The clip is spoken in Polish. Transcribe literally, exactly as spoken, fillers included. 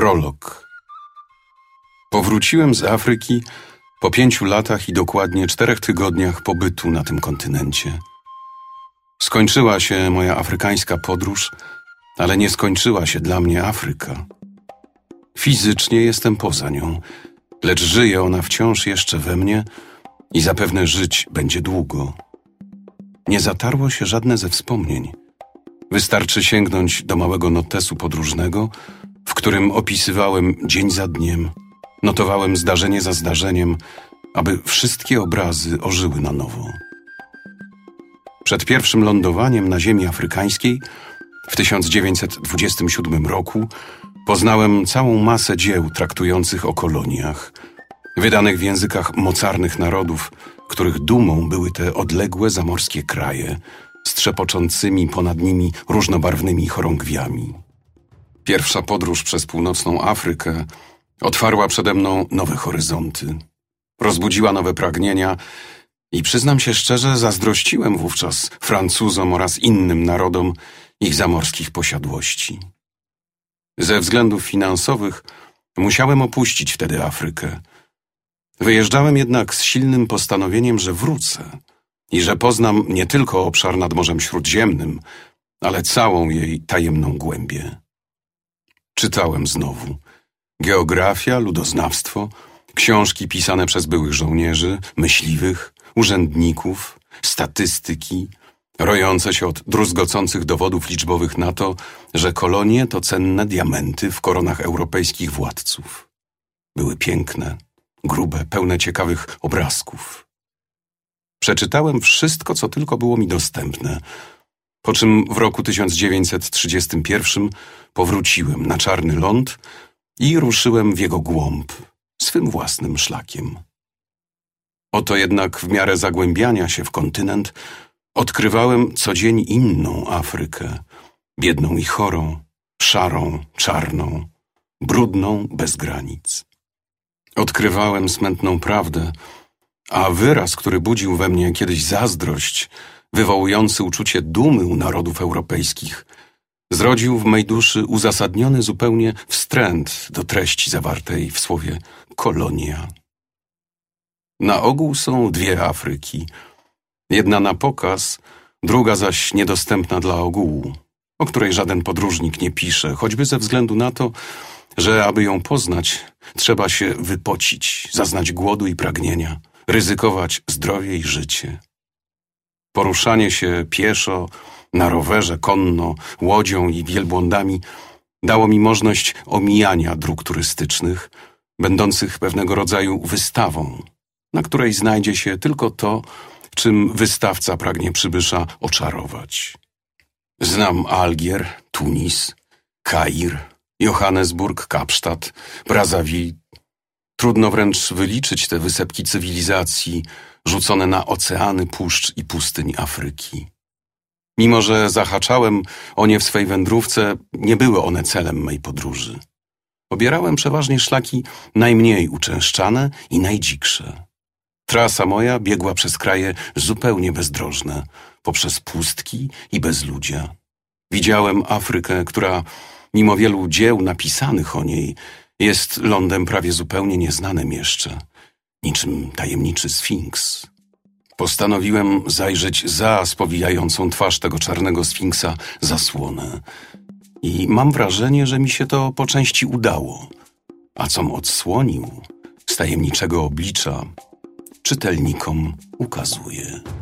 Prolog. Powróciłem z Afryki po pięciu latach i dokładnie czterech tygodniach pobytu na tym kontynencie. Skończyła się moja afrykańska podróż, ale nie skończyła się dla mnie Afryka. Fizycznie jestem poza nią, lecz żyje ona wciąż jeszcze we mnie i zapewne żyć będzie długo. Nie zatarło się żadne ze wspomnień. Wystarczy sięgnąć do małego notesu podróżnego, w którym opisywałem dzień za dniem, notowałem zdarzenie za zdarzeniem, aby wszystkie obrazy ożyły na nowo. Przed pierwszym lądowaniem na ziemi afrykańskiej w tysiąc dziewięćset dwudziestym siódmym roku poznałem całą masę dzieł traktujących o koloniach, wydanych w językach mocarnych narodów, których dumą były te odległe zamorskie kraje, z trzepoczącymi ponad nimi różnobarwnymi chorągwiami. Pierwsza podróż przez północną Afrykę otwarła przede mną nowe horyzonty, rozbudziła nowe pragnienia i przyznam się szczerze, zazdrościłem wówczas Francuzom oraz innym narodom ich zamorskich posiadłości. Ze względów finansowych musiałem opuścić wtedy Afrykę. Wyjeżdżałem jednak z silnym postanowieniem, że wrócę i że poznam nie tylko obszar nad Morzem Śródziemnym, ale całą jej tajemną głębię. Czytałem znowu geografia, ludoznawstwo, książki pisane przez byłych żołnierzy, myśliwych, urzędników, statystyki, rojące się od druzgocących dowodów liczbowych na to, że kolonie to cenne diamenty w koronach europejskich władców. Były piękne, grube, pełne ciekawych obrazków. Przeczytałem wszystko, co tylko było mi dostępne, po czym w roku tysiąc dziewięćset trzydziestym pierwszym powróciłem na Czarny Ląd i ruszyłem w jego głąb swym własnym szlakiem. Oto jednak w miarę zagłębiania się w kontynent odkrywałem co dzień inną Afrykę, biedną i chorą, szarą, czarną, brudną, bez granic. Odkrywałem smętną prawdę, a wyraz, który budził we mnie kiedyś zazdrość, wywołujący uczucie dumy u narodów europejskich, zrodził w mej duszy uzasadniony zupełnie wstręt do treści zawartej w słowie kolonia. Na ogół są dwie Afryki, jedna na pokaz, druga zaś niedostępna dla ogółu, o której żaden podróżnik nie pisze, choćby ze względu na to, że aby ją poznać, trzeba się wypocić, zaznać głodu i pragnienia, ryzykować zdrowie i życie. Poruszanie się pieszo, na rowerze, konno, łodzią i wielbłądami dało mi możliwość omijania dróg turystycznych, będących pewnego rodzaju wystawą, na której znajdzie się tylko to, czym wystawca pragnie przybysza oczarować. Znam Algier, Tunis, Kair, Johannesburg, Kapsztad, Brazzaville. Trudno wręcz wyliczyć te wysepki cywilizacji rzucone na oceany puszcz i pustyń Afryki. Mimo że zahaczałem o nie w swej wędrówce, nie były one celem mej podróży. Obierałem przeważnie szlaki najmniej uczęszczane i najdziksze. Trasa moja biegła przez kraje zupełnie bezdrożne, poprzez pustki i bezludzia. Widziałem Afrykę, która, mimo wielu dzieł napisanych o niej, jest lądem prawie zupełnie nieznanym jeszcze, niczym tajemniczy Sfinks. Postanowiłem zajrzeć za spowijającą twarz tego czarnego Sfinksa zasłonę i mam wrażenie, że mi się to po części udało, a com odsłonił z tajemniczego oblicza czytelnikom ukazuje.